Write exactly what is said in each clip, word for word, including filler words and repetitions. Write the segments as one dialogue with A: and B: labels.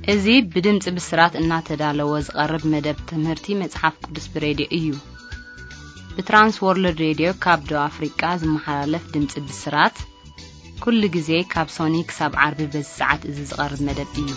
A: እዚህ በድምጽ ብስራት እናተዳለው ዝቀርብ መደብ ትምህርቲ መጽሐፍ ቅዱስ በሬዲዮ እዩ በትራንስ ወርልድ ሬዲዮ ካብዶ አፍሪካ ዝመሓላለፍ ድምጽ ብስራት ኩሉ ጊዜ ካብ ሶኒክ ሳብ ዓርብ በሰዓት እዚ ዝቀርብ መደብ እዩ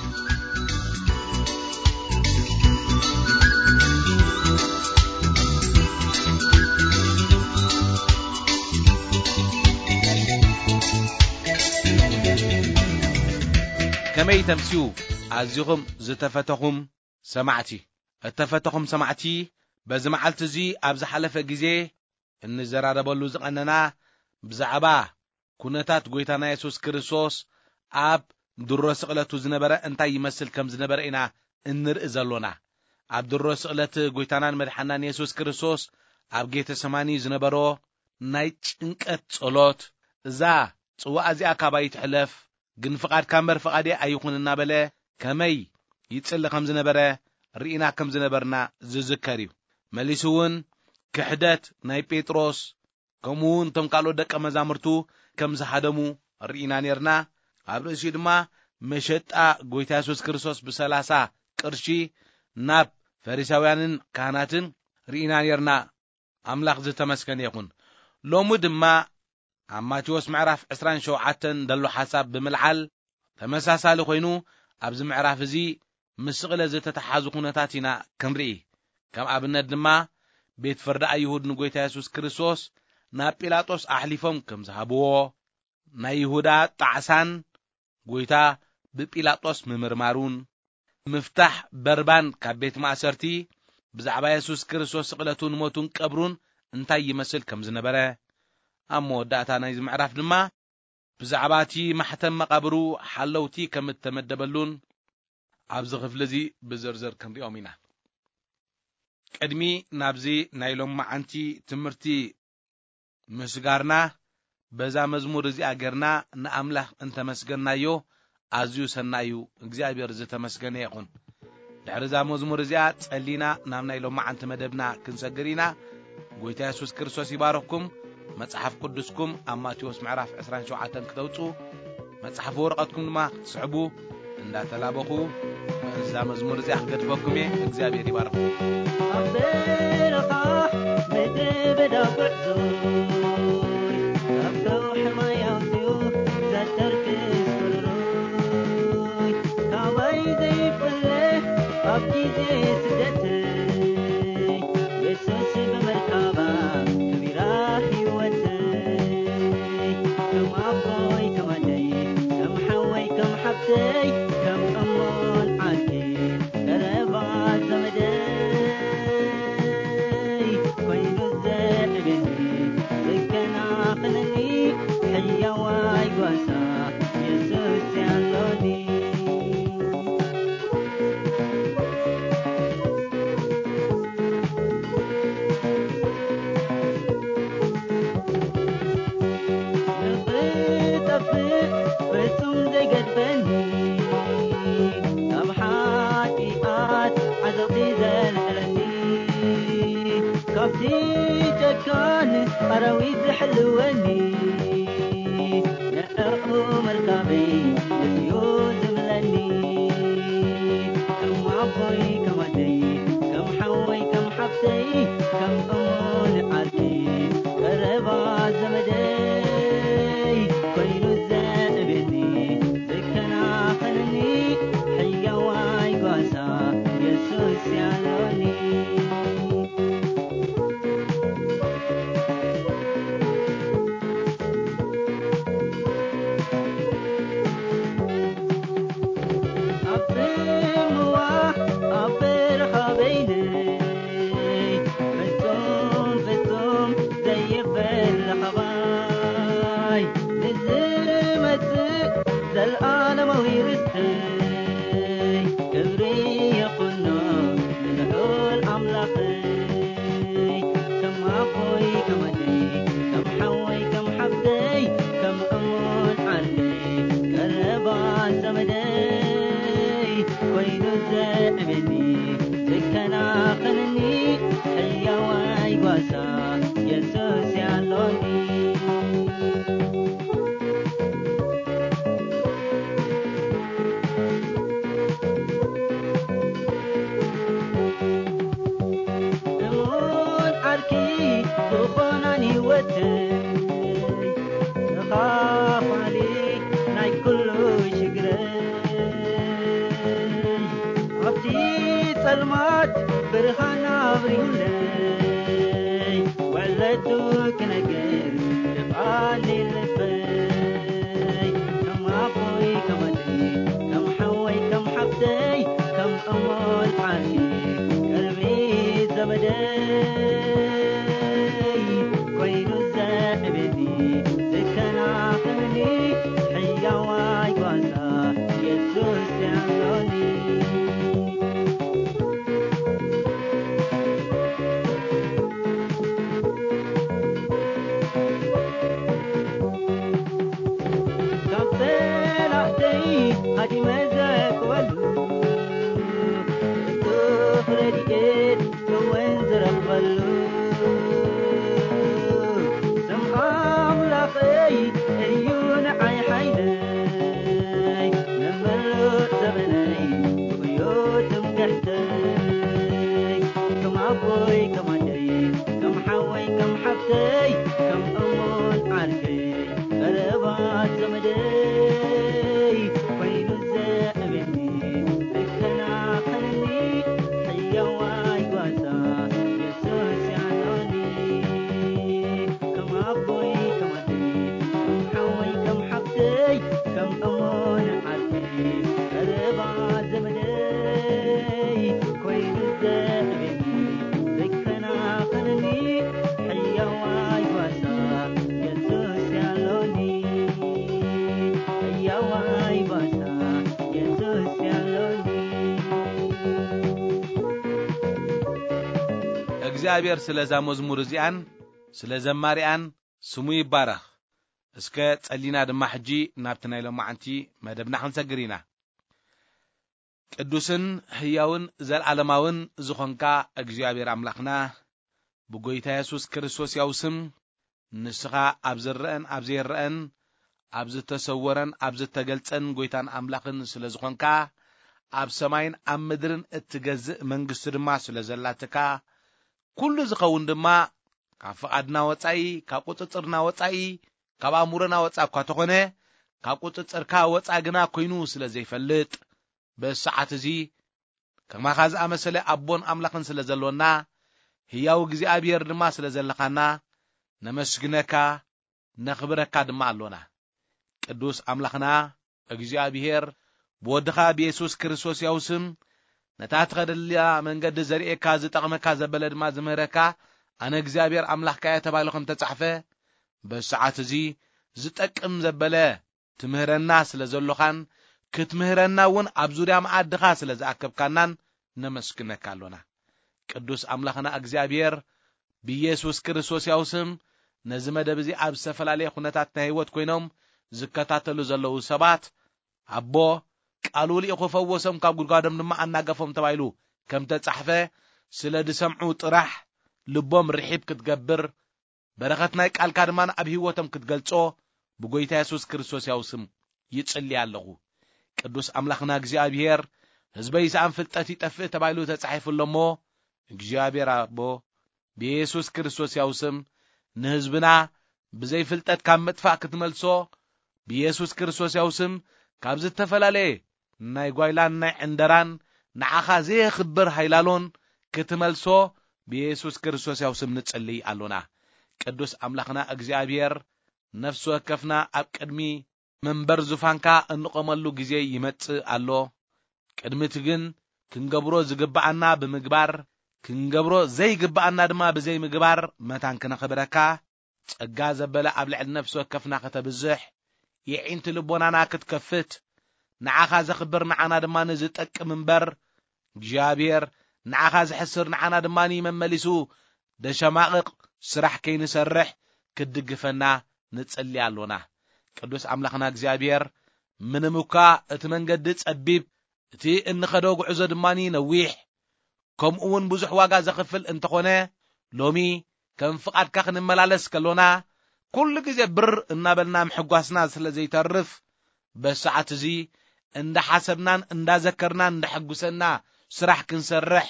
B: كمي تمسيو عزيهم زتفتهم سمعتي اتفتهم سمعتي بزمعلت زي ابز حلفه غزي ان زراربلو زقننا بزعبا كونتات غويتانا يسوس كريستوس اب دروس قلتو زنبره انتي يمثل كم زنبره انا انرئ زلونا اب دروس قلت غويتانا مدحنان يسوس كريستوس اب جيت سماني زنبرو ناي ጭንቀት ጸሎት እዛ ጽዋ እዚኣ ካባይ ትሕለፍ ግን ፍቃድ ካምበር ፍቃዴ ኣይኹንና በለ ከመይ ይጽል ከም ዝነበረ ሪኢና ከም ዝነበርና ዝዝከር እዩ መሊሱውን ክሕደት ናይ ጴጥሮስ ከምውን ቶም ካልኦት ደቀ መዛሙርቱ ከም ዝሓደሙ ሪኢና ነርና ኣብ ርእሲ ድማ መሸጣ ጎይታ ኢየሱስ ክርስቶስ በሰላሳ ቅርሺ ናብ ፈሪሳውያንን ካህናትን ሪኢና ነርና አምላክ ዝተመስገነ ይኹን ሎሙ ድማ ማቴዎስ ምዕራፍ عشرين وسبعة دلو حساب بملعل ተመሳሳሊ ኮይኑ ኣብዚ ምዕራፍ እዚ ምስቅለ ዝተተሓዙ ኩነታቲና ክንርኢ ከም ኣብነት ድማ ቤት ፍርድ አይሁድ ንጎይታ ኢየሱስ ክርስቶስ ናብ ጲላጦስ ኣሕሊፎም ከም ዝሃብዎ ናይ ይሁዳ ጣዕሳን ጎይታ ብጲላጦስ ምምርማሩን ምፍታሕ በርባን ካብ ቤት ማእሰርቲ ብዛዕባ ኢየሱስ ክርስቶስ ስቅለቱን ሞቱን ቀብሩን እንታይ ይመስል ከም ዝነበረ አሞዳታ ናይ ምዕራፍ ድማ ብዛዕባቲ ማሕተም መቃብሩ ሓለውቲ ከም ተመደበሉን ኣብዚ ክፍለ እዚ ብዝርዝር ክንሪኦም ኢና ቀድሚ ናብዚ ናይሎም ማዓንቲ ትምህርቲ ምስጋርና በዛ መዝሙር እዚ አገርና ንአምላክ እንተመስገናዮ ኣዝዩ ሰናዩ እግዚአብሔር ዝተመስገነ ይኹን ድሕርዛ መዝሙር እዚኣ ጸሊና ናብ ናይሎም ማዓንቲ መደብና ክንሰግሪና ጎይታ ኢየሱስ ክርስቶስ ይባረክኩም መጽሐፍ ቅዱስኩም አማቴዎስ ምዕራፍ عشرين وسبعة ክትወጹ መጽሐፍ ወረቀትኩም ድማ ትስሕቡ እንዳተላበኹ እዛ መዝሙር እዚ አክገድፈኩም እግዚአብሔር ይባርክኩም
C: አበረኻ ምድበዳ ጉዕዞ ካብተው ሕማያውትዩ ዘተርክስ ፍሩይ ካባይ ዘይፍለህ ኣብ ጊዜ ስደት ኢየሱስ በመርካባ ከቢራ ሕይወት ከም ኣቦይ ከም ኣደይ ከም ሓወይ ከም ሓብተይ ከም እሞን ዓልቲ ቀረባ ዘመደይ ኮይኑ ዘዕብኒ ዝከናኽነኒ ሕያዋይ ጓሳ ኢየሱስ ያሎኒ ፍጹም ዘይገድፈኒ ካብ ሓጢኣት ዓዘቕቲ ዘልዕለኒ ካብቲ ጨካን ኣራዊት ዝሕልወኒ ንዕኡ መርካበይ ነዝዩ ዝብለኒ ከም ኣቦይ ከም ኣደይ ከም ሓወይ ከም ሓፍተይ ከም እሞን ዓልቲ ቀረባ ዘመደይ ኮይኑ ዘዕብኒ ዝከናኽነኒ ሕያዋይ ጓሳ ኢየሱስ ያሎኒ ኣብ ጽምዋ ኣብ በረኻ በይነይ ፍጹም ፍጹም ዘይበል ኸባይ ንዝመጽእ ዘለዓለማዊ ርስተይ ክብሪ ይኹኖ ንልዑል ኣምላኸይ ከም ኣቦይ ከም ኣደይ ከም ሓወይ ከም ሓፍተይ ከም እሞን ዓለይ ቀረባ ዘመደይ ኮይኑ ዘዕብኒ ዝከናኽነኒ ሕያዋይ ጓሳ ኢየሱስ ያሎኒ تخافني ناي كل شجري عبتي سلمات برهانا بريولي ولدوك نجير تبقالي لبي كم عبوي كم أدري كم حوي كم حبتي كم أمول عالي قلبي زمدي كوينو زابدي ذكنا خمني حيا واي قواسا يسوس يعلوني هادي مزاك ولو تفرديت وين زرقلو سمعام لاقي عيون عي حيلي نملو زبني بيوت مقحتي كم عبوي كم أدري كم حوي كم حبتي كم أمون عارفي قربات زمدي
B: እግዚአብሔር ስለዛ መዝሙር እዚአን ስለ ዘማሪያን ስሙ ይባረኽ እስከ ጸሊና ድማ ሕጂ ናብትናይ ሎማዓንቲ መደብና ክንሰግሪና ቅዱስን ሕያውን ዘለዓለማውን ዝኾንካ እግዚአብሔር አምላኽና ብጎይታ ኢየሱስ ክርስቶስ ያው ስም ንስኻ ኣብ ዝረአን ኣብ ዘይረአን ኣብ ዝተሰወረን ኣብ ዝተገልጸን ጎይታን አምላኽን ስለ ዝኾንካ ኣብ ሰማይን ኣብ ምድርን እትገዝእ መንግስቲ ድማ ስለ ዘላትካ ኩሉ ዝኸውን ድማ ካብ ፍቃድና ወጻኢ ካብ ቁጥጥርና ወጻኢ ካብ ኣእሙሮና ወጻኢ እኳ ተኾነ ካብ ቁጥጥርካ ወጻኢ ግና ኮይኑ ስለ ዘይፈልጥ በሰዓት እዚ ከማኻ ዝኣመሰለ ኣቦን ኣምላኽን ስለ ዘለወና ሕያው እግዚአብሔር ድማ ስለ ዘለኻና ነመስግነካ ነኽብረካ ድማ ኣሎና ቅዱስ ኣምላኽና እግዚአብሔር ብወድኻ ብኢየሱስ ክርስቶስ ያው ስም ነታ ተኸደልያ መንገዲ ዘርኤካ ዝጠቕመካ ዘበለ ድማ ዝምህረካ ኣነ እግዚአብሔር አምላኽካ የተባለ ከም ተጻሕፈ በሰዓት እዚ ዝጠቅም ዘበለ ትምህረና ስለ ዘሎኻን ክትምህረና እውን ኣብ ዙርያ ማዕድኻ ስለ ዝኣከብካናን ነመስግነካ ኣሎና ቅዱስ ኣምላኽና እግዚአብሔር ብኢየሱስ ክርስቶስ ያው ስም ነዚ መደብ እዚ ኣብ ዝተፈላለየ ኩነታት ናይ ህይወት ኮይኖም ዝከታተሉ ዘለዉ ሰባት ኣቦ ቃሉ ሊኢኹ ፈወሶም ካብ ጉድጓዶም ድማ ኣናገፎም ተባይሉ ከም ተጻሕፈ ስለ ድሰምዑ ጥራሕ ልቦም ርሒብ ክትገብር በረኸት ናይ ቃልካ ድማ ኣብ ህይወቶም ክትገልጾ ብጎይታ ኢየሱስ ክርስቶስ ያው ስም ይጽልይ ኣለኹ ቅዱስ ኣምላኽና እግዚአብሔር ህዝበይ ይስኣን ፍልጠት ይጠፍእ ተባይሉ ተጻሒፉሎሞ እግዚአብሔር ኣቦ ብኢየሱስ ክርስቶስ ያው ስም ንህዝብና ብዘይ ፍልጠት ካብ መጥፋእ ክትመልሶ ብኢየሱስ ክርስቶስ ያው ስም ካብ ዝተፈላለየ ናይ ጓይላን ናይ ዕንደራን ንዓኻ ዘይኽብር ሃይላሎን ክትመልሶ ብኢየሱስ ክርስቶስ ያው ስም ንጽልይ ኣሎና ቅዱስ ኣምላኽና እግዚአብሔር ነፍስ ወከፍና ኣብ ቅድሚ መንበር ዙፋንካ እንቆመሉ ግዜ ይመጽእ ኣሎ ቅድሚት ግን ክንገብሮ ዝግባአና ብምግባር ክንገብሮ ዘይግባአና ድማ ብዘይ ምግባር መታን ክነኽብረካ ጸጋ ዘበለ ኣብ ልዕሊ ነፍስ ወከፍና ከተብዝሕ የዒንቲ ልቦናና ክትከፍት ንዓኻ ዘኽብር ንዓና ድማ ንዝጠቅም እምበር እግዚአብሔር ንዓኻ ዝሕስር ንዓና ድማ መመሊሱ ደሸማቕቕ ስራሕ ከይንሰርሕ ክድግፈና ንጽልይ ኣሎና ቅዱስ ኣምላኽና እግዚአብሔር ምንም እኳ እቲ መንገዲ ጸቢብ እቲ እንኸዶ ጉዕዞ ድማኒ ነዊሕ ከምኡ እውን ብዙሕ ዋጋ ዘኽፍል እንተኾነ ሎሚ ከም ፍቃድካ ክንመላለስ ከሎና ኩሉ ግዜ ብር እናበልና ምሕጓስና ስለ ዘይተርፍ በሰዓት እዚ እንዳ ሓሰብናን እንዳ ዘከርናን እንዳ ሕጉሰና ስራሕ ክንሰርሕ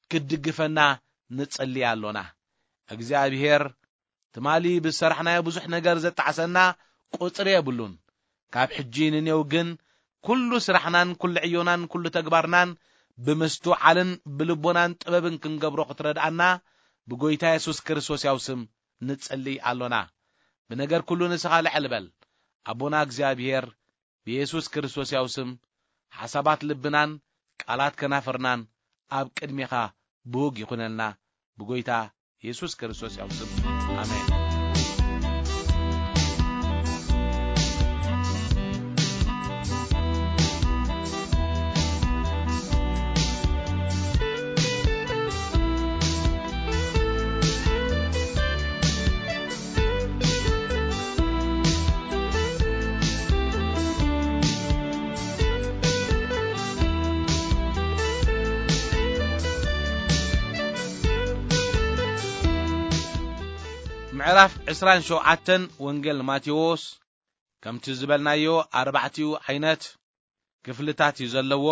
B: ክድግፈና ንጽልይ ኣሎና እግዚአብሔር ትማሊ ብሰራሕናዮ ብዙሕ ነገር ዘጣዓሰና ቁጽር የብሉን ካብ ሕጂን ንኔው ግን ኩሉ ስራሕናን ኩሉ ዕዮናን ኩሉ ተግባርናን ብምስትውዓልን ብልቦናን ጥበብን ክንገብሮ ክትረዳአና ብጎይታ ኢየሱስ ክርስቶስ ያው ስም ንጸልይ አሎና በነገር ኩሉ ንስኻ ልዕልበል አቦና እግዚአብሔር በኢየሱስ ክርስቶስ ያው ስም ሐሳባት ልብናን ቃላት ከናፈርናን አብ ቅድሜኻ ቦግ ይኹነልና በጎይታ ኢየሱስ ክርስቶስ ያው ስም አሜን። ምዕራፍ عشرين شوعتن ወንጌል ማቴዎስ ከምቲ ዝበልናዮ አርባዕቲው ዓይነት ክፍልታት ይዘለዎ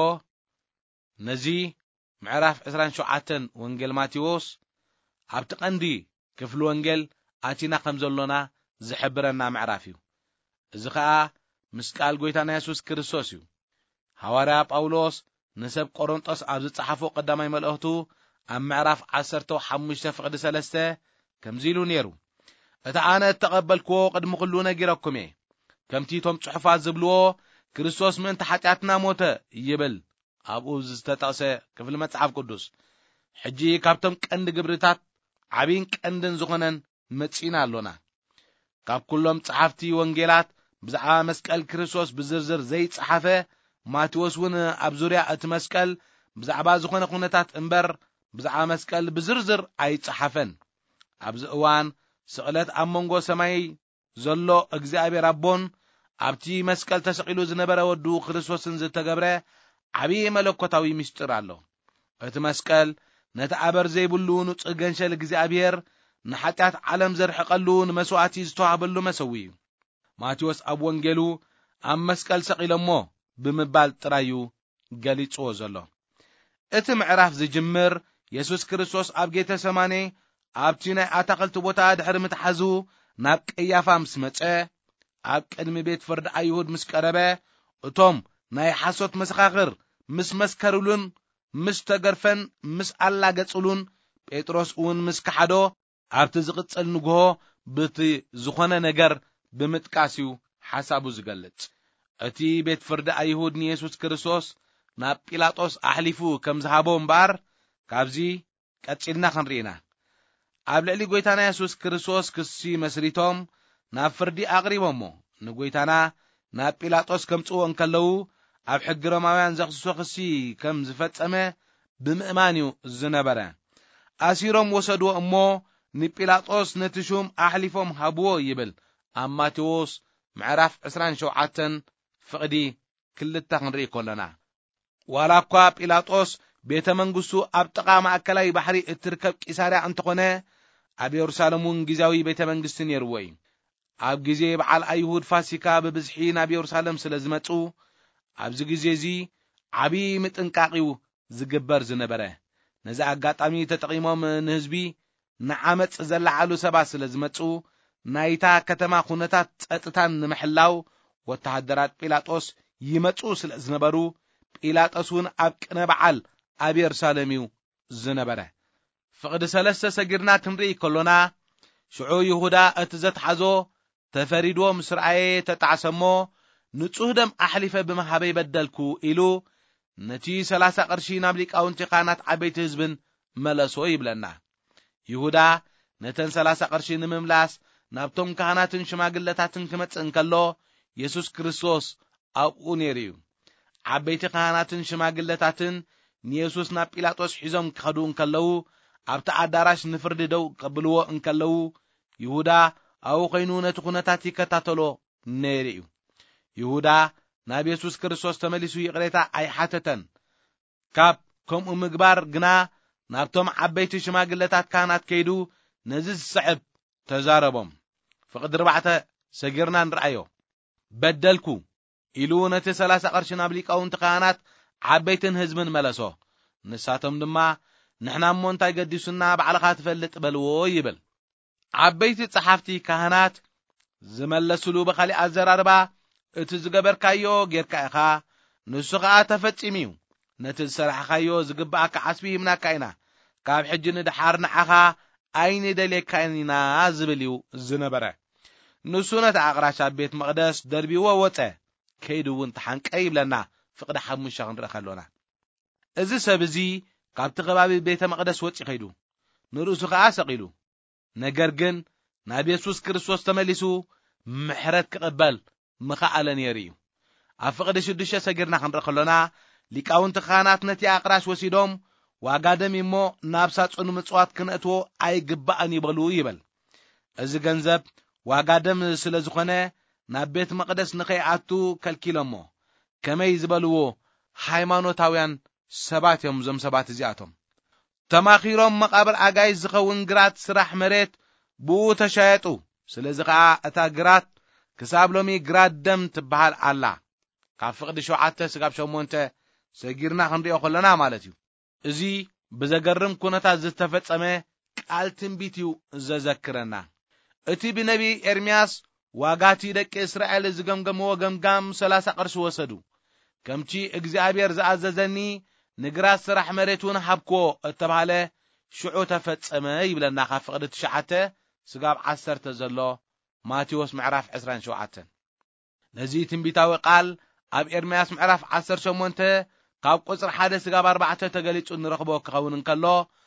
B: ነዚ ምዕራፍ عشرين شوعتن ወንጌል ማቴዎስ ኣብቲ ቀንዲ ክፍል ወንጌል አቲና ከምዘሎና ዝሕብረና ምዕራፍ እዩ። እዚ ከዓ ምስቃል ጎይታና ኢየሱስ ክርስቶስ እዩ። ሐዋርያ ጳውሎስ ንሰብ ቆሮንጦስ ኣብ ዝጻሓፎ ቀዳማይ መልእኽቱ ኣብ ምዕራፍ ዓሰርተ ሓሙሽተ ፍቅዲ ሰለስተ ከምዚሉ ነይሩ እታ ኣነ ተቀበልክዎ ቅድሚ ኩሉ ነጊረኩም እየ ከምቲ ቶም ጽሑፋት ዝብልዎ ክርስቶስ ምእንቲ ኃጢአትና ሞተ ይብል ኣብኡ ዝተጠቕሰ ክፍል መጽሓፍ ቅዱስ ሕጂ ካብቶም ቀንዲ ግብርታት ዓቢን ቀንድን ዝኾነን መጺና ኣሎና ካብ ኩሎም ጸሓፍቲ ወንጌላት ብዛዕባ መስቀል ክርስቶስ ብዝርዝር ዘይጸሓፈ ማቴዎስ እውን ኣብ ዙርያ እቲ መስቀል ብዛዕባ ዝኾነ ኩነታት እምበር ብዛዕባ መስቀል ብዝርዝር ኣይጸሓፈን። ኣብዚ እዋን ስቕለት ኣብ መንጎ ሰማይ ዘሎ እግዚአብሔር ኣቦን ኣብቲ መስቀል ተሰቂሉ ዝነበረ ወዱ ክርስቶስን ዝተገብረ ዓቢይ መለኮታዊ ምስጢር ኣሎ። እቲ መስቀል ነቲ ኣበር ዘይብሉ ንጹህ ገንሸል እግዚአብሔር ንኃጢአት ዓለም ዘርሕቐሉ ንመስዋዕቲ ዝተዋህበሉ መሰዊ እዩ። ማቴዎስ ኣብ ወንጌሉ ኣብ መስቀል ሰቂሎሞ ብምባል ጥራዩ ገሊጽዎ ዘሎ። እቲ ምዕራፍ ዝጅምር ኢየሱስ ክርስቶስ ኣብ ጌተ ሰማኔ ኣብቲ ናይ ኣታኽልቲ ቦታ ድሕሪ ምትሓዙ ናብ ቀያፋ ምስ መጸ ኣብ ቅድሚ ቤት ፍርዲ ኣይሁድ ምስ ቀረበ እቶም ናይ ሓሶት መሰኻኽር ምስ መስከሩሉን ምስ ተገርፈን ምስ ኣላገጹሉን ጴጥሮስ እውን ምስ ከሓዶ ኣብቲ ዝቕጽል ንግሆ በቲ ዝኾነ ነገር ብምጥቃስዩ ሓሳቡ ዝገልጽ እቲ ቤት ፍርዲ ኣይሁድ ንኢየሱስ ክርስቶስ ናብ ጲላጦስ ኣሕሊፉ ከም ዝሃቦ እምበር ካብዚ ቀጺልና ክንርኢና ኣብ ልዕሊ ጎይታና ኢየሱስ ክርስቶስ ክሲ መስሪቶም ናብ ፍርዲ ኣቕሪቦሞ ንጎይታና ናብ ጲላጦስ ከምጽዎ እንከለዉ ኣብ ሕጊ ሮማውያን ዘኽስሶ ክሲ ከም ዝፈጸመ ብምእማን እዩ ዝነበረ። ኣሲሮም ወሰድዎ እሞ ንጲላጦስ ነቲ ሹም ኣሕሊፎም ሃብዎ ይብል ኣብ ማቴዎስ ምዕራፍ عشرين شوعة ፍቕዲ ክልተ ክንርኢ ከለና ዋላ እኳ ጲላጦስ ቤተ መንግስቱ ኣብ ጥቓ ማእከላይ ባሕሪ እትርከብ ቂሳርያ እንተኾነ ኣብ ኢየሩሳሌም ግዜያዊ ቤተ መንግስቲ ነይርዎ እዩ። ኣብ ግዜ በዓል ኣይሁድ ፋሲካ በብዝሒ ናብ ኢየሩሳሌም ስለ ዝመጹ ኣብዚ ግዜ እዚ ዓቢይ ምጥንቃቂው ዝግበር ዝነበረ ነዚ ኣጋጣሚ ተጠቂሞም ንህዝቢ ንዓመፅ ዘለዓሉ ሰባት ስለ ዝመጹ ናይታ ከተማ ኩነታት ጸጥታን ንምሕላው ወተሃደራት ጲላጦስ ይመጹ ስለ ዝነበሩ ጲላጦስ እውን ኣብ ቅነ በዓል ኣብ ኢየሩሳሌም እዩ ዝነበረ። ፍቅዲ ሰለስተ ሰጊርና ክንርኢ ከሎና ሽዑ ይሁዳ እቲ ዘትሓዞ ተፈሪድዎ ምስ ረአየ ተጣዕሰሞ ንጹህ ደም ኣሕሊፈ ብምሃበይ በደልኩ ኢሉ ነቲ ሰላሳ ቅርሺ ናብ ሊቃውንቲ ካህናት ዓበይቲ ህዝብን መለሶ ይብለና። ይሁዳ ነተን ሰላሳ ቅርሺ ንምምላስ ናብቶም ካህናትን ሽማግለታትን ክመጽእ እንከሎ ኢየሱስ ክርስቶስ ኣብኡ ነይሩ እዩ። ዓበይቲ ካህናትን ሽማግለታትን ንኢየሱስ ናብ ጲላጦስ ሒዞም ክኸዱ እንከለዉ ኣብቲ ኣዳራሽ ንፍርዲ ደው ቀብልዎ እንከለዉ ይሁዳ ኣብኡ ኮይኑ ነቲ ኩነታት ይከታተሎ ነይሩ እዩ። ይሁዳ ናብ ኢየሱስ ክርስቶስ ተመሊሱ ይቕሬታ ኣይሓተተን። ካብ ከምኡ ምግባር ግና ናብቶም ዓበይቲ ሽማግለታት ካህናት ከይዱ ነዚ ዝስዕብ ተዛረቦም። ፍቅዲ ኣርባዕተ ሰጊርና ንርአዮ በደልኩ ኢሉ ነቲ ሰላሳ ቅርሺ ናብ ሊቃውንቲ ካህናት ዓበይትን ህዝብን መለሶ። ንሳቶም ድማ ንሕና እሞ እንታይ ገዲሱና ባዕልኻ ትፈልጥ በልዎ ይብል። ዓበይቲ ጸሓፍቲ ካህናት ዝመለስሉ በኻሊ ኣዘራርባ እቲ ዝገበርካዮ ጌርካ ኢኻ ንሱ ኸኣ ተፈጺምዩ ነቲ ዝሰራሕካዮ ዝግባእካ ዓስቢ ይምናካ ኢና ካብ ሕጂ ንድሓር ንዓኻ ኣይኒ ደልየካይና ዝብል እዩ ዝነበረ ንሱ ነቲ ኣቕራሽ ኣብ ቤት መቕደስ ደርቢዎ ወፀ ከይዱ እውን ተሓንቀ ይብለና ፍቕዲ ሓሙሽተ ክንርኢ ከሎና እዚ ሰብ እዚ ካብቲ ከባቢ ቤተ መቕደስ ወፂ ከይዱ ንርእሱ ኸኣ ሰቂሉ ነገር ግን ናብ ኢየሱስ ክርስቶስ ተመሊሱ ምሕረት ክቕበል ምኽኣለ ነይሩ እዩ ኣብ ፍቕዲ ሽዱሽተ ሰጊርና ክንርኢ ከሎና ሊቃውንቲ ካህናት ነቲ ኣቕራሽ ወሲዶም ዋጋ ደም እሞ ናብ ሳጹን ምጽዋት ክነእትዎ ኣይግባእን ይበሉ ይበል እዚ ገንዘብ ዋጋ ደም ስለ ዝኾነ ናብ ቤት መቕደስ ንኸይኣቱ ከልኪሎሞ ከመይ ዝበልዎ ሃይማኖታውያን ሰባት እዮም ዞም ሰባት እዚኣቶም ተማኺሮም መቃብር ኣጋይ ዝኸውን ግራት ስራሕ መሬት ብኡ ተሻየጡ ስለዚ ከዓ እታ ግራት ክሳብ ሎሚ ግራት ደም ትበሃል ኣላ ካብ ፍቕዲ ሸውዓተ ስጋብ ሸሞንተ ሰጊርና ክንሪኦ ከለና ማለት እዩ እዚ ብዘገርም ኩነታት ዝተፈጸመ ቃል ትንቢት እዩ ዘዘክረና እቲ ብነቢ ኤርምያስ ዋጋቲ ደቂ እስራኤል ዝገምገምዎ ገምጋም ሰላሳ ቅርሺ ወሰዱ ከምቲ እግዚአብሔር ዝኣዘዘኒ ንግራት ስራሕ መሬቱን ሃብክዎ እተባሃለ ሽዑ ተፈጸመ ይብለና ካብ ፍቕዲ ትሽዓተ ስጋብ ዓሰርተ ዘሎ ማቴዎስ ምዕራፍ ዕስራን ሸውዓተን ነዚ ትንቢታዊ ቃል ኣብ ኤርምያስ ምዕራፍ ዓሰርተ ሸሞንተ ካብ ቁጽሪ ሓደ ስጋብ ኣርባዕተ ተገሊጹ እንረኽቦ ክኸውን እንከሎ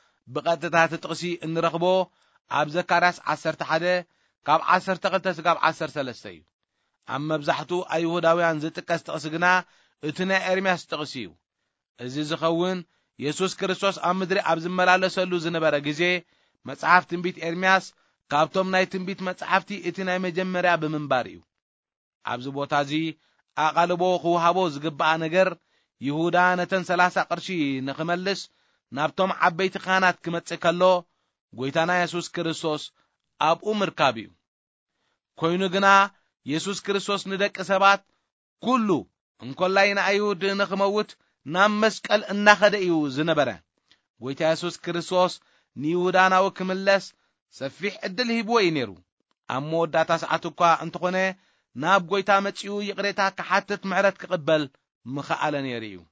B: ብቐጥታ ጥቕሲ እንረኽቦ ኣብ ዘካርያስ ዓሰርተ ሓደ ካብ ዓሰርተ ክልተ ስጋብ ዓሰርተ ሰለስተ እዩ ኣብ መብዛሕትኡ ኣይሁዳውያን ዝጥቀስ ጥቕሲ ግና እቲ ናይ ኤርምያስ ጥቕሲ እዩ እዚ ዝኸውን ኢየሱስ ክርስቶስ ኣብ ምድሪ ኣብ ዝመላለሰሉ ዝነበረ ግዜ መጽሓፍ ትንቢት ኤርምያስ ካብቶም ናይ ትንቢት መጽሓፍቲ እቲ ናይ መጀመርያ ብምንባር እዩ ኣብዚ ቦታ እዚ ኣቓልቦ ክውሃቦ ዝግባእ ነገር ይሁዳ ነተን ሰላሳ ቅርሺ ንኽመልስ ናብቶም ዓበይቲ ካህናት ክመጽእ ከሎ ጎይታና ኢየሱስ ክርስቶስ ኣብኡ ምርካብ እዩ ኮይኑ ግና ኢየሱስ ክርስቶስ ንደቂ ሰባት ኩሉ እንኮላይ ንኣይሁድ ንኽመውት ናብ መስቀል እናኸደ እዩ ዝነበረ ጎይታ ኢየሱስ ክርስቶስ ንይሁዳናዊ ክምለስ ሰፊሕ ዕድል ሂብዎ እዩ ነይሩ ኣብ መወዳእታ ሰዓት እኳ እንተኾነ ናብ ጎይታ መጺኡ ይቕሬታ ክሓትት ምሕረት ክቕበል ምኽኣለ ነይሩ እዩ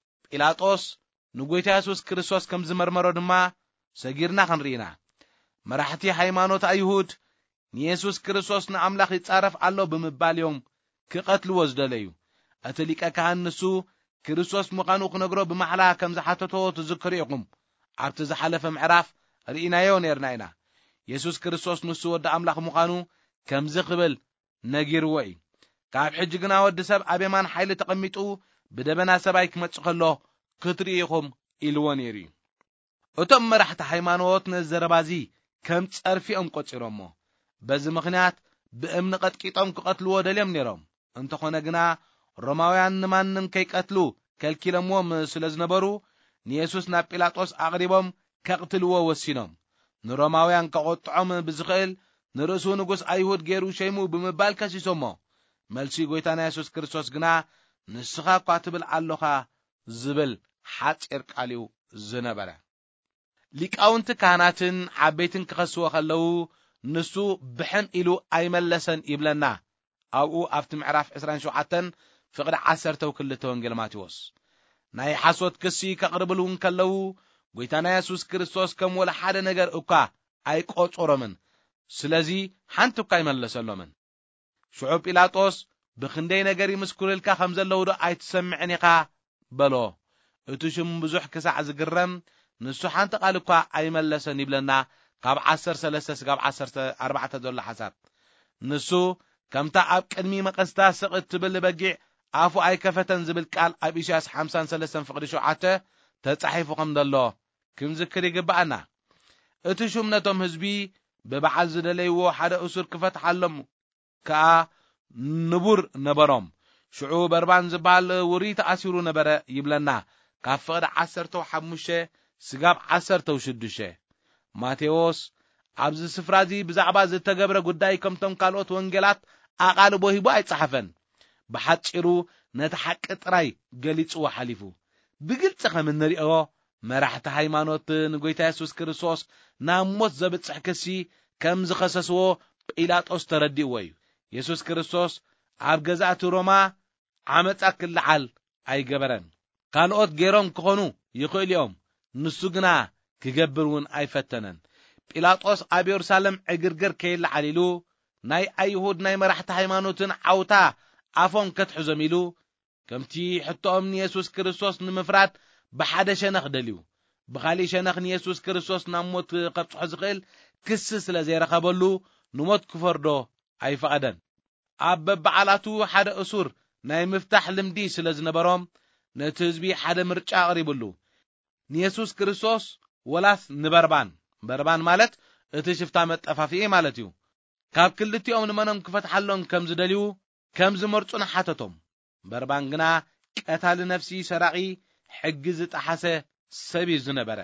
B: ጲላጦስ ንጎይታ ኢየሱስ ክርስቶስ ከም ዝመርመሮ ድማ ሰጊርና ክንርኢና መራሕቲ ሃይማኖት ኣይሁድ ንኢየሱስ ክርስቶስ ንኣምላኽ ይጻረፍ ኣሎ ብምባል እዮም ክቐትልዎ ዝደለዩ እቲ ሊቀ ካህን ንሱ ክርስቶስ ምዃኑ ክነግሮ ብማሕላ ከም ዝሓተቶ ትዝክሩ ኢኹም ኣብቲ ዝሓለፈ ምዕራፍ ርኢናዮ ነርና ኢና ኢየሱስ ክርስቶስ ንሱ ወዲ ኣምላኽ ምዃኑ ከም ዝኽብል ነጊርዎ እዩ ካብ ሕጂ ግና ወዲ ሰብ ኣብ የማን ሓይሊ ተቐሚጡ ብደበና ሰባይ ክመጽእ ከሎ ክትርኢ ኢኹም ኢልዎ ነይሩ እዩ እቶም መራሕቲ ሃይማኖት ነዘረባዚ ከም ጸርፊኦም ቆጺሮሞ በዚ ምኽንያት ብእምኒ ቀጥቂጦም ክቐትልዎ ደልዮም ነይሮም እንተኾነ ግና ሮማውያን ንማንም ከይቀትሉ ከልኪሎምዎም ስለ ዝነበሩ ንኢየሱስ ናብ ጲላጦስ ኣቕሪቦም ከቕትልዎ ወሲኖም ንሮማውያን ከቆጥዖም ብዝኽእል ንርእሱ ንጉስ ኣይሁድ ገይሩ ሸይሙ ብምባል ከሲሶሞ መልሲ ጎይታና ኢየሱስ ክርስቶስ ግና ንስኻ እኳ ትብል ኣለኻ ዝብል ሓፂር ቃል እዩ ዝነበረ ሊቃውንቲ ካህናትን ዓበይትን ክኸስዎ ከለዉ ንሱ ብሕን ኢሉ ኣይመለሰን ይብለና ኣብኡ ኣብቲ ምዕራፍ ዕስራን ሸውዓተን ፍቕዲ ዓሰርተ ክልተ ወንጌል ማቴዎስ ናይ ሓሶት ክሲ ከቕርብሉን ከለዉ ጎይታና ኢየሱስ ክርስቶስ ከም ወላ ሓደ ነገር እኳ ኣይቆጾሮምን ስለዚ ሓንቲ እኳ ይመለሰሎምን ሽዑ ጲላጦስ ብክንደይ ነገር ይምስክሩልካ ከም ዘለዉ ዶ ኣይትሰምዕን ኢኻ በሎ እቲ ሽም ብዙሕ ክሳዕ ዝግረም ንሱ ሓንቲ ቃል እኳ ኣይመለሰን ይብለና ካብ ዓሰርተ ሰለስተ ስጋብ ዓሰርተ ኣርባዕተ ዘሎ ሓሳብ ንሱ ከምታ ኣብ ቅድሚ መቐስታ ስቕት ትብል በጊዕ ኣፉ ኣይከፈተን ዝብል ቃል ኣብ ኢሳይያስ ሓምሳን ሰለስተን ፍቕዲ ሸውዓተ ተጻሒፉ ከም ዘሎ ክንዝክር ይግባአና እቲ ሹም ነቶም ህዝቢ ብበዓል ዝደለይዎ ሓደ እሱር ክፈትሓሎም ከዓ ንቡር ነበሮም ሽዑ በርባን ዝበሃል ውሪ ተኣሲሩ ነበረ ይብለና ካብ ፍቕዲ ዓሰርተ ሓሙሽተ ስጋብ ዓሰርተ ሽዱሽተ ማቴዎስ ኣብዚ ስፍራ እዚ ብዛዕባ ዝተገብረ ጉዳይ ከምቶም ካልኦት ወንጌላት ኣቓልቦ ሂቡ ኣይጸሓፈን ብሓጭሩ ነቲ ሓቂ ጥራይ ገሊጽዎ ሓሊፉ ብግልጽ ከም እንሪኦ መራሕቲ ሃይማኖት ንጎይታ ኢየሱስ ክርስቶስ ናብ ሞት ዘብጽሕ ክሲ ከም ዝኸሰስዎ ጲላጦስ ተረዲእዎ እዩ ኢየሱስ ክርስቶስ ኣብ ገዛእቲ ሮማ ዓመጻ ክልዓል ኣይገበረን ካልኦት ገይሮም ክኾኑ ይኽእል እዮም ንሱ ግና ክገብርውን ኣይፈተነን ጲላጦስ ኣብ ኢየሩሳሌም ዕግርግር ከይልዓል ኢሉ ናይ ኣይሁድ ናይ መራሕቲ ሃይማኖትን ዓውታ ኣፎም ከትሕዞም ኢሉ ከምቲ ሕቶኦም ንኢየሱስ ክርስቶስ ንምፍራድ ብሓደ ሸነኽ ደልዩ ብኻሊእ ሸነኽ ንኢየሱስ ክርስቶስ ናብ ሞት ከብጽሖ ዝኽእል ክስ ስለ ዘይረኸበሉ ንሞት ክፈርዶ ኣይፈቐደን ኣብ በብዓላቱ ሓደ እሱር ናይ ምፍታሕ ልምዲ ስለ ዝነበሮም ነቲ ህዝቢ ሓደ ምርጫ ኣቕሪቡሉ ንኢየሱስ ክርስቶስ ወላስ ንበርባን በርባን ማለት እቲ ሽፍታ መጠፋፊእ ማለት እዩ ካብ ክልቲኦም ንመኖም ክፈትሓሎም ከም ዝደልዩ ከም ዝመርጹን ሓተቶም በርባን ግና ቀታሊ ነፍሲ ሰራቂ ሕጊ ዝጣሓሰ ሰብ ዝነበረ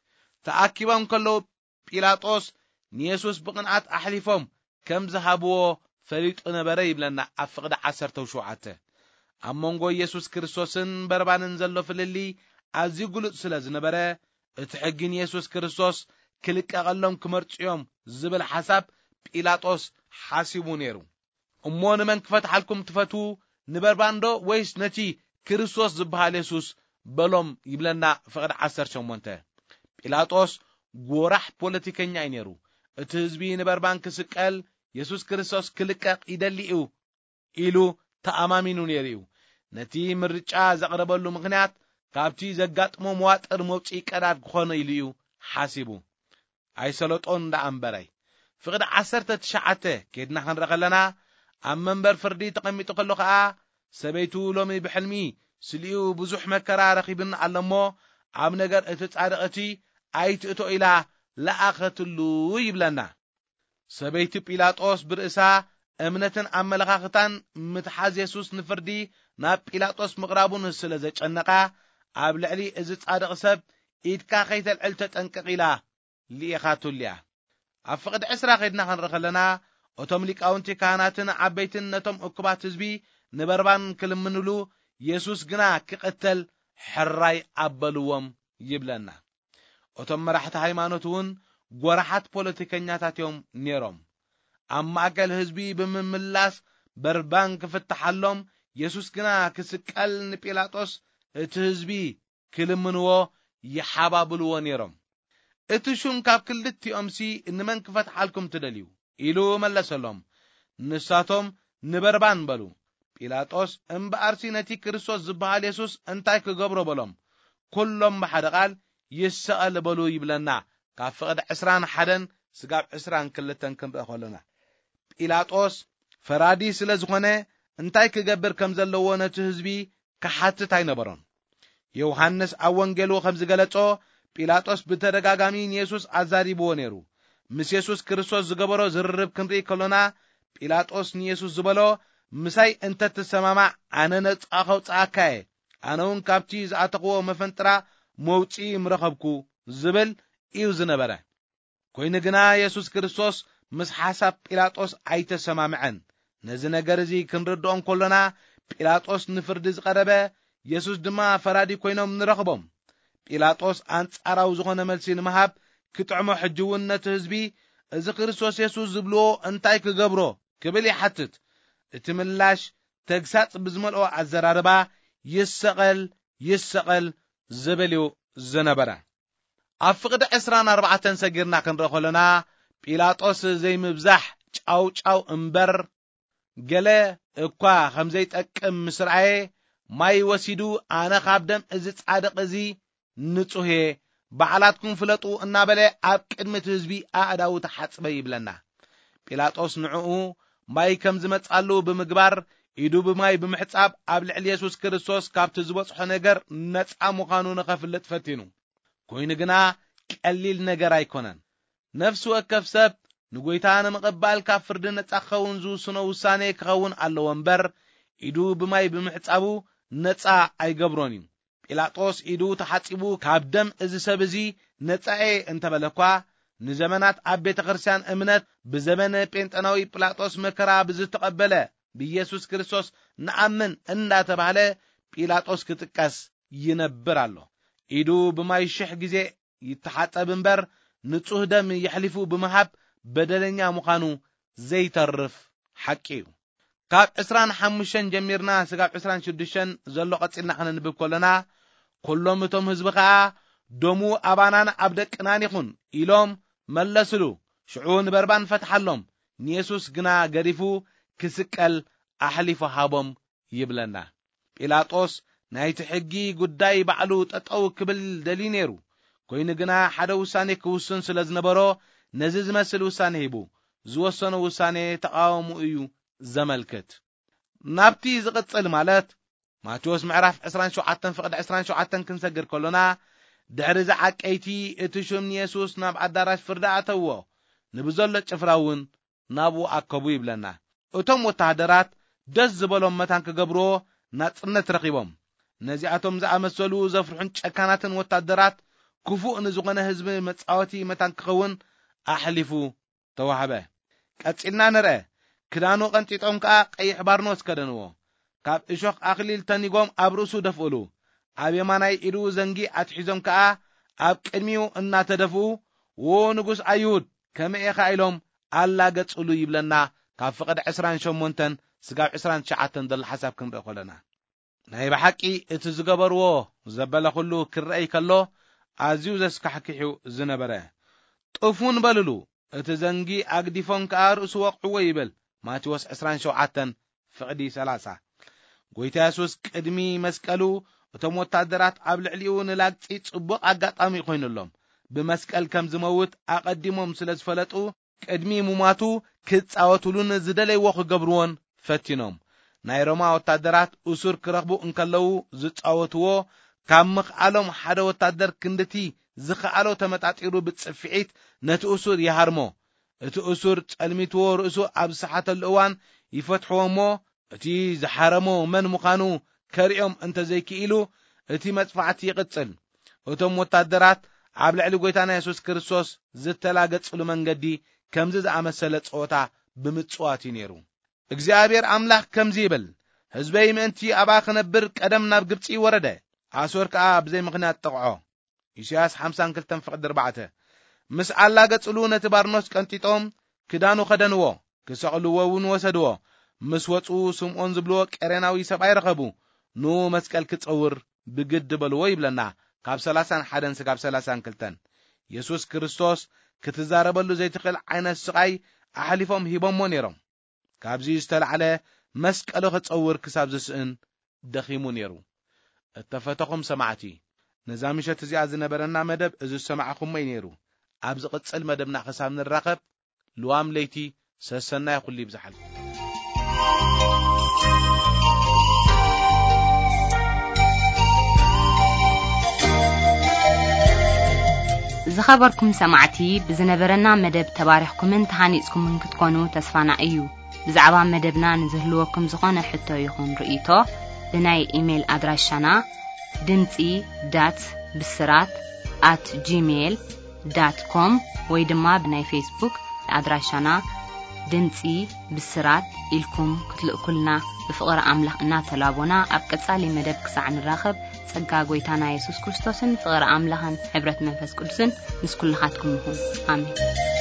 B: ተኣኪቦም ከለዉ ጲላጦስ ንኢየሱስ ብቕንዓት ኣሕሊፎም ከም ዝሃብዎ ፈሊጡ ነበረ ይብለና ኣብ ፍቕዲ ዓሰርተ ሸውዓተ ኣብ መንጎ ኢየሱስ ክርስቶስን በርባንን ዘሎ ፍልሊ ኣዝዩ ግሉጽ ስለ ዝነበረ እቲ ሕጊ ንኢየሱስ ክርስቶስ ክልቀቐሎም ክመርጽዮም ዝብል ሓሳብ ጲላጦስ ሓሲቡ ነይሩ እሞ ንመን ክፈትሓልኩም ትፈቱ ንበርባን ዶ ወይስ ነቲ ክርስቶስ ዝበሃል ኢየሱስ በሎም ይብለና ፍቕዲ ዓሰርተ ሸሞንተ ጲላጦስ ጎራሕ ፖለቲከኛ እዩ ነይሩ እቲ ህዝቢ ንበርባን ክስቀል ኢየሱስ ክርስቶስ ክልቀቕ ይደልዩ ኢሉ ተኣማሚኑ ነይሩ ነቲ ምርጫ ዘቕረበሉ ምኽንያት ካብቲ ዘጋጥሞ መዋጥር መውጽኢ ቀዳድ ክኾነ ኢሉ እዩ ሓሲቡ ኣይሰለጦን ዳኣምበራይ ፍቕዲ ዓሰርተ ትሽዓተ ከድና ክንርኢ ከለና ኣብ መንበር ፍርዲ ተቐሚጡ ከሎ ከዓ ሰበይቱ ሎሚ ብሕልሚ ስልዩ ብዙሕ መከራ ረኺብን ኣለሞ ኣብ ነገር እቲ ጻድቕቲ ኣይትእቶ ኢላ ለኣኸትሉ ይብለና ሰበይቲ ጲላጦስ ብርእሳ እምነትን ኣመለኻኽታን ምትሓዝ ኢየሱስ ንፍርዲ ናብ ጲላጦስ ምቕራቡን ስለ ዘጨነቃ ኣብ ልዕሊ እዚ ጻድቕ ሰብ ኢድካ ከይተልዕል ተጠንቀቕ ኢላ ሊኢኻቱልያ ኣብ ፍቕዲ ዕስራ ከድና ክንርኢ ከለና እቶም ሊቃውንቲ ካህናትን ዓበይትን ነቶም እኩባት ህዝቢ ንበርባን ክልምንሉ ኢየሱስ ግና ክቕተል ሕራይ ኣበልዎም ይብለና እቶም መራሕቲ ሃይማኖት እውን ጎራሓት ፖለቲከኛታት እዮም ነይሮም ኣብ ማእከል ህዝቢ ብምምላስ በርባን ክፍትሓሎም ኢየሱስ ግና ክስቀል ንጲላጦስ እቲ ህዝቢ ክልምንዎ ይሓባብልዎ ነይሮም እቲ ሹም ካብ ክልቲኦምሲ ንመን ክፈትሓልኩም ትደልዩ ኢሉ መለሰሎም ንሳቶም ንበርባን በሉ ጲላጦስ እምበኣርሲ ነቲ ክርስቶስ ዝበሃል ኢየሱስ እንታይ ክገብሮ በሎም ኩሎም ብሓደ ቃል ይሰቐል በሉ ይብለና ካብ ፍቕዲ ዕስራን ሓደን ስጋብ ዕስራን ክልተን ክንርኢ ከለና ጲላጦስ ፈራዲ ስለ ዝኾነ እንታይ ክገብር ከም ዘለዎ ነቲ ህዝቢ ክሓትት ኣይነበሮን ዮሐንስ ኣብ ወንጌሉ ከም ዝገለጾ ጲላጦስ ብተደጋጋሚ ንኢየሱስ ኣዛሪብዎ ነይሩ ምስ ኢየሱስ ክርስቶስ ዝገበሮ ዝርርብ ክንርኢ ከለና ጲላጦስ ንኢየሱስ ዝበሎ ምሳይ እንተትሰማማዕ ኣነ ነጻ ከውፅኣካየ ኣነ እውን ካብቲ ዝኣተኽዎ መፈንጥራ መውፂኢ ምረኸብኩ ዝብል እዩ ዝነበረ ኮይኑ ግና ኢየሱስ ክርስቶስ ምስ ሓሳብ ጲላጦስ ኣይተሰማምዐን ነዚ ነገር እዚ ክንርድኦም ከለና ጲላጦስ ንፍርዲ ዝቐረበ ኢየሱስ ድማ ፈራዲ ኮይኖም ንረኽቦም ጲላጦስ አንጻራዊ ዝኾነ መልሲ ንምሃብ ክጥዕሞ ሕጅውን ነቲ ህዝቢ እዚ ክርስቶስ ኢየሱስ ዝብልዎ እንታይ ክገብሮ ክብል ይሓትት እቲ ምላሽ ተግሳጽ ብዝመልኦ ኣዘራርባ ይሰቐል ይሰቐል ዝብል እዩ ዝነበረ ኣብ ፍቕዲ ዕስራን ኣርባዕተን ሰጊርና ክንርኢ ከለና ጲላጦስ ዘይምብዛሕ ጫው ጫው እምበር ገለ እኳ ከም ዘይጠቅም ምስርአየ ማይ ወሲዱ ኣነ ካብ ደም እዚ ጻድቕ እዚ ንጹህ በዓላትኩም ፍለጡ እናበለ ኣብ ቅድሚት ህዝቢ ኣእዳው ተሓጽበ ይብለና ጲላጦስ ንዕኡ ማይ ከም ዝመጻሉ ብምግባር ኢዱ ብማይ ብምሕጻብ ኣብ ልዕሊ ኢየሱስ ክርስቶስ ካብቲ ዝበጽሖ ነገር ነጻ ምዃኑ ንኸፍልጥ ፈቲኑ ኮይኑ ግና ቀሊል ነገር ኣይኮነን ነፍሲ ወከፍ ሰብ ንጎይታ ንምቕባል ካብ ፍርዲ ነጻ ክኸውን ዝውስኖ ውሳኔ ክኸውን ኣለዎ እምበር ኢዱ ብማይ ብምሕጻቡ ነጻ ኣይገብሮን እዩ ጲላጦስ ኢዱ ተሓጺቡ ካብ ደም እዚ ሰብ እዚ ነጻኤ እንተበለኳ ንዘመናት ኣብ ቤተ ክርስቲያን እምነት ብዘመነ ጴንጠናዊ ጲላጦስ መከራ ብዝተቐበለ ብኢየሱስ ክርስቶስ ንኣምን እንዳተባሃለ ጲላጦስ ክጥቀስ ይነብር ኣሎ ኢዱ ብማይ ሽሕ ጊዜ ይተሓጸብ እምበር ንጹህ ደም ይሕሊፉ ብምሃብ በደለኛ ምዃኑ ዘይተርፍ ሓቂ እዩ ካብ عشرين وخمسة ጀሚርና ስጋብ عشرين وستة ዘሎ ቀጽልና ክንንብብ ኮለና ኩሎም እቶም ህዝብ ከዓ ደሙ አባናን አብደቅናን ይኹን ኢሎም መለስሉ ሽዑን በርባን ፈትሐሎም ኢየሱስ ግና ገሪፉ ክስቀል አሕሊፉ ሃቦም ይብለና ጲላጦስ ናይቲ ሕጊ ጉዳይ ባዕሉ ጠጠው ክብል ደሊ ነይሩ ኮይኑ ግና ሓደ ውሳኔ ክውስን ስለ ዝነበሮ ነዚ ዝመስል ውሳኔ ሂቡ ዝወሰነ ውሳኔ ተቃወሙ እዩ ዘመልከት ናብቲ ዝቅጽል ማለት ማቴዎስ ምዕራፍ عشرين وسبعة ፍቅድ عشرين وسبعة ክንሰግር ኮሎና ድሕሪ ዝዓቀይቲ እቲ ሹም ኢየሱስ ናብ አዳራሽ ፍርዳ አተዎ ንብዘሎ ጭፍራውን ናብኡ አከቡ ይብለና እቶም ወታደራት ደስ ዝበሎም መታን ክገብሮ ናጽነት ረኺቦም ነዚአቶም ዝኣመሰሉ ዘፍርሑን ጨካናትን ወታደራት ክፉእ ንዝኾነ ህዝቢ መጻወቲ መታን ክኸውን አሕሊፉ ተዋህበ ቀጽልና ንርአ ክዳኑ ቀንጢጦም ከዓ ቀይሕ ባርኖስ ከደንዎ ካብ እሾኽ አኽሊል ተኒጎም ኣብ ርእሱ ደፍሉ ኣብ የማናይ ኢዱ ዘንጊ አትሒዞም ከዓ ኣብ ቅድሚው እናተደፉ ወ ንጉስ አይሁድ ከመኤኻ ኢሎም አላገጽሉ ይብለና ካብ ፍቅድ عشرين وثمانية ስጋብ عشرين وتسعة ደል ሓሳብ ክንርኢ ኮለና ናይ በሐቂ እቲ ዝገበርዎ ዘበለ ኩሉ ክርአይ ከሎ ኣዝዩ ዘስካሕክሑ ዝነበረ ጥፉን በልሉ እቲ ዘንጊ አግዲፎም ከዓ ርእሱ ወቅዕዎ ይብል ማቴዎስ عشرين وسبعة ፍቅዲ ثلاثة ጎይታ ኢየሱስ ቅድሚ መስቀሉ እቶም ወታደራት ኣብ ልዕሊኡ ንላግጺ ጽቡቕ አጋጣሚ ኮይኑሎም ብመስቀል ከም ዝመውት አቀዲሞም ስለ ዝፈለጡ ቅድሚ ሙማቱ ክጻወቱሉን ዝደለይዎ ክገብርዎን ፈቲኖም ናይ ሮማ ወታደራት ኡሱር ክረኽቡ እንከለው ዝጻወትዎ ካብ ምኽዓሎም ሓደ ወታደር ክንድቲ ዝኽዓሎ ተመጣጢሩ ብጽፍዒት ነቲ ኡሱር ይሃርሞ እቲ ኡሱር ጸልሚትዎ ርእሱ ኣብ ሰሓተሉ እዋን ይፈትሕዎሞ እቲ ዝሓረሞ መን ምዃኑ ከሪኦም እንተ ዘይክኢሉ እቲ መጽፋዕቲ ይቅጽል እቶም ወታደራት ኣብ ልዕሊ ጎይታና ኢየሱስ ክርስቶስ ዝተላገጽሉ መንገዲ ከምዚ ዝኣመሰለ ጾታ ብምጽዋት ነይሩ እግዚአብሔር አምላክ ከምዚ ይብል ህዝበይ ምእንቲ አባ ክነብር ቀደም ናብ ግብጽ ወረደ አሶር ከዓ ብዘይ ምኽንያት ጠቕዖ ኢሳይያስ خمسة وخمسين ፍቅድ أربعة ምስ አላገጽሉ ነቲ ባርኖስ ቀንጢጦም ክዳኑ ከደንዎ ክሰቕልዎውን ወሰድዎ ምስ ወጹ ስምዖን ዝብልዎ ቀሬናዊ ሰብኣይ ረኸቡ ኑ መስቀል ክጸውር ብግድ በልዎ ይብለና ካብ ثلاثة وواحد ስጋብ ثلاثة وثلاثين ኢየሱስ ክርስቶስ ክትዛረበሉ ዘይትኽእል ዓይነት ስቃይ አሕሊፎም ሂቦሞ ነይሮም ካብዚ ዝተልዓለ መስቀሉ ክጸውር ክሳብ ዝስእን ደኺሙ ነይሩ እተፈተኹም ሰማዕቲ ነዛ ምሸት እዚኣ ዝነበረና መደብ እዚ ሰማዕኹም ነይሩ ኣብ ዝቕጽል መደብና ክሳብ ንራኸብ ልዋም ለይቲ ሰሰናይ ኩሉ ይብዛሓል
A: ዝኸበርኩም ሰማዕቲ ብዝነበረና መደብ ተባሪኽኩምን ተሃኒጽኩምን ክትኮኑ ተስፋና እዩ ብዛዕባ መደብና ንዝህልወኩም ዝኾነ ሕቶ ይኹን ርእይቶ ብናይ ኢሜል አድራሻና ድምጺ ዳት ብስራት አት ጂሜይል ዳት ኮም ወይ ድማ ብናይ ፌስቡክ አድራሻና ድምጺ ብስራት ኢልኩም ክትልእኩልና ብፍቕሪ አምላኽ እናተላቦና ኣብ ቀጻሊ መደብ ክሳዕ ንራኸብ ጸጋ ጎይታና ኢየሱስ ክርስቶስን ፍቕሪ አምላኽን ሕብረት መንፈስ ቅዱስን ምስ ኩልኻትኩም ይኹን አሜን